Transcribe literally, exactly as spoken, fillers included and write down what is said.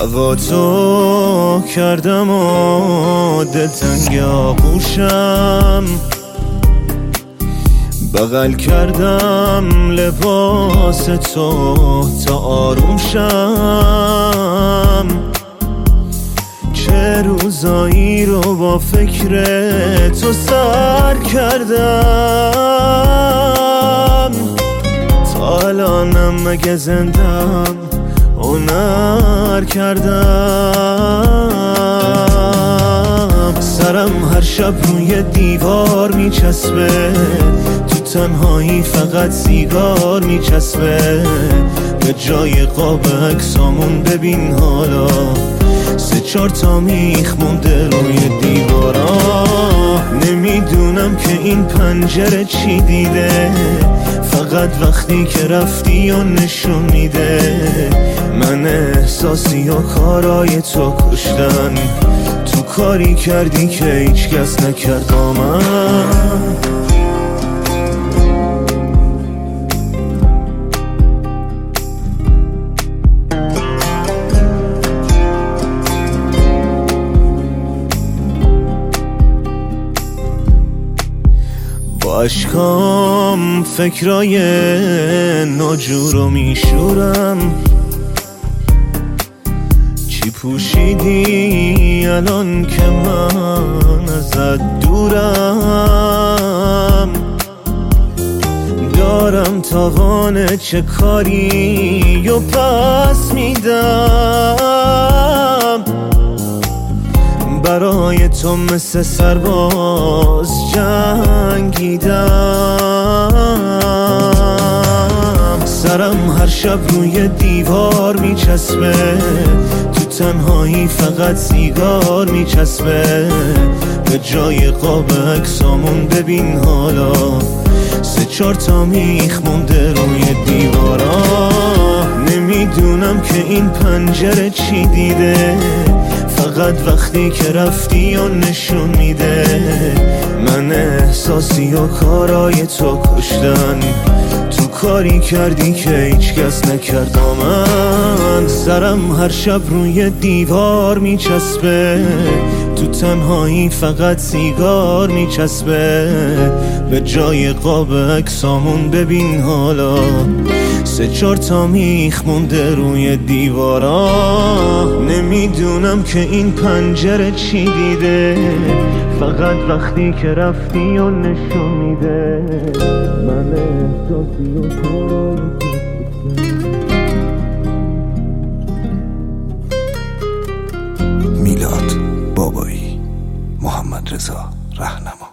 هوا تو کردم و دلتنگ آغوشم، بغل کردم لباس تو تا آروم شم. چه روزایی رو با فکر تو سر کردم، تا الانم مگه زندم هنر کردم. سرم هر شب روی دیوار میچسبه، تو تنهایی فقط سیگار میچسبه. به جای قاب عکسامون ببین حالا سه چهار تا میخ مونده روی دیوارا. نمیدونم که این پنجره چی دیده، فقط وقتی که رفتی و نشون میده من احساسی و کارای تو کشتن. تو کاری کردی که هیچ کس نکرد با من. با اشکام فکرای ناجورو میشورم. چی پوشیدی الان که من ازت دورم؟ دارم تاوان چه کاری و پس میدم. برای تو مثل سرباز جنگیدم. سرم هر شب روی دیوار میچسبه، تو تنهایی فقط سیگار میچسبه. به جای قاب عکسامون ببین حالا سه چهار تا میخ مونده روی دیوارا. نمیدونم که این پنجره چی دیده، فقط وقتی که رفتی و نشون میده من احساسی و کارای تو کشتن. تو کاری کردی که هیچ کس نکرد با من. سرم هر شب روی دیوار میچسبه، تو تنهایی فقط سیگار میچسبه. به جای قاب عکسامون ببین حالا سه چهار تا میخ مونده روی دیوارا. نمیدونم که این پنجره چی دیده، فقط وقتی که رفتی و نشون میده من احساسی و کارای میلاد بابایی، محمد رضا رهنما.